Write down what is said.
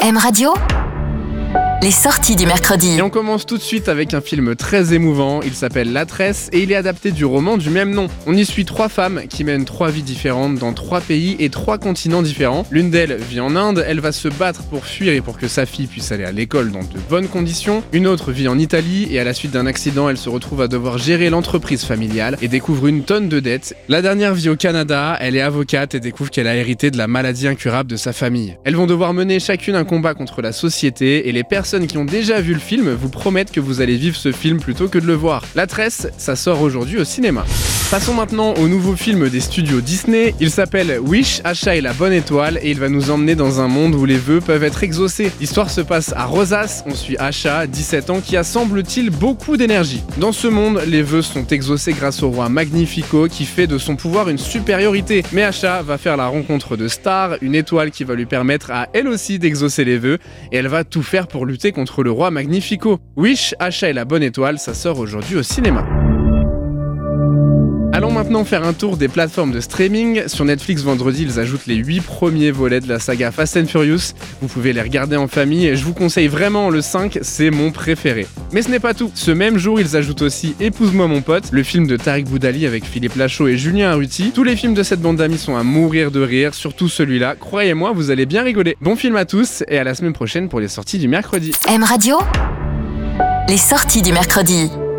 M Radio, les sorties du mercredi. Et on commence tout de suite avec un film très émouvant, il s'appelle La Tresse et il est adapté du roman du même nom. On y suit 3 femmes qui mènent 3 vies différentes dans 3 pays et 3 continents différents. L'une d'elles vit en Inde, elle va se battre pour fuir et pour que sa fille puisse aller à l'école dans de bonnes conditions. Une autre vit en Italie et à la suite d'un accident, elle se retrouve à devoir gérer l'entreprise familiale et découvre une tonne de dettes. La dernière vit au Canada, elle est avocate et découvre qu'elle a hérité de la maladie incurable de sa famille. Elles vont devoir mener chacune un combat contre la société et les personnes qui ont déjà vu le film vous promettent que vous allez vivre ce film plutôt que de le voir. La Tresse, ça sort aujourd'hui au cinéma. Passons maintenant au nouveau film des studios Disney. Il s'appelle Wish, Asha et la bonne étoile et il va nous emmener dans un monde où les vœux peuvent être exaucés. L'histoire se passe à Rosas, on suit Asha, 17 ans, qui a semble-t-il beaucoup d'énergie. Dans ce monde, les vœux sont exaucés grâce au roi Magnifico qui fait de son pouvoir une supériorité. Mais Asha va faire la rencontre de Star, une étoile qui va lui permettre à elle aussi d'exaucer les vœux et elle va tout faire pour lutter contre le roi Magnifico. Wish, Asha et la bonne étoile, ça sort aujourd'hui au cinéma. Allons maintenant faire un tour des plateformes de streaming. Sur Netflix, vendredi, ils ajoutent les 8 premiers volets de la saga Fast and Furious. Vous pouvez les regarder en famille et je vous conseille vraiment le 5, c'est mon préféré. Mais ce n'est pas tout. Ce même jour, ils ajoutent aussi Épouse-moi mon pote, le film de Tariq Boudali avec Philippe Lachaud et Julien Arruti. Tous les films de cette bande d'amis sont à mourir de rire, surtout celui-là. Croyez-moi, vous allez bien rigoler. Bon film à tous et à la semaine prochaine pour les sorties du mercredi. M Radio, les sorties du mercredi.